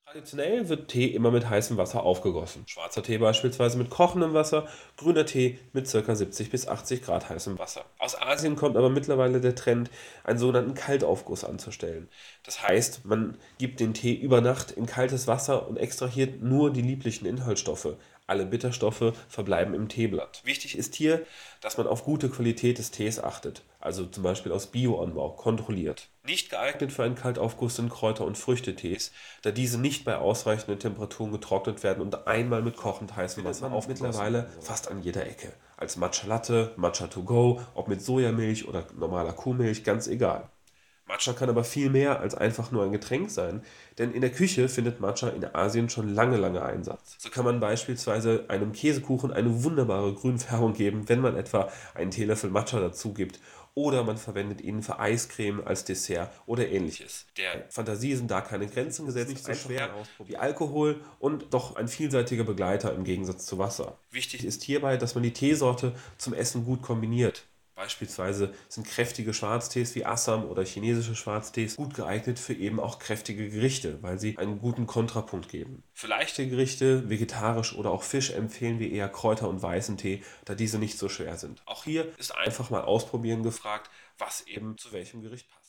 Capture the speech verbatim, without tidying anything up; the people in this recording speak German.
Traditionell wird Tee immer mit heißem Wasser aufgegossen. Schwarzer Tee beispielsweise mit kochendem Wasser, grüner Tee mit ca. siebzig bis achtzig Grad heißem Wasser. Aus Asien kommt aber mittlerweile der Trend, einen sogenannten Kaltaufguss anzustellen. Das heißt, man gibt den Tee über Nacht in kaltes Wasser und extrahiert nur die lieblichen Inhaltsstoffe. Alle Bitterstoffe verbleiben im Teeblatt. Wichtig ist hier, dass man auf gute Qualität des Tees achtet, also zum Beispiel aus Bioanbau, kontrolliert. Nicht geeignet für einen Kaltaufguss sind Kräuter- und Früchtetees, da diese nicht bei ausreichenden Temperaturen getrocknet werden und einmal mit kochend heißem Wasser aufgegossen mittlerweile fast an jeder Ecke. Als Matcha Latte, Matcha to go, ob mit Sojamilch oder normaler Kuhmilch, ganz egal. Matcha kann aber viel mehr als einfach nur ein Getränk sein, denn in der Küche findet Matcha in Asien schon lange, lange Einsatz. So kann man beispielsweise einem Käsekuchen eine wunderbare Grünfärbung geben, wenn man etwa einen Teelöffel Matcha dazu gibt, oder man verwendet ihn für Eiscreme als Dessert oder ähnliches. Der Fantasie sind da keine Grenzen gesetzt, nicht so schwer wie Alkohol und doch ein vielseitiger Begleiter im Gegensatz zu Wasser. Wichtig ist hierbei, dass man die Teesorte zum Essen gut kombiniert. Beispielsweise sind kräftige Schwarztees wie Assam oder chinesische Schwarztees gut geeignet für eben auch kräftige Gerichte, weil sie einen guten Kontrapunkt geben. Für leichte Gerichte, vegetarisch oder auch Fisch empfehlen wir eher Kräuter- und weißen Tee, da diese nicht so schwer sind. Auch hier ist einfach mal ausprobieren gefragt, was eben zu welchem Gericht passt.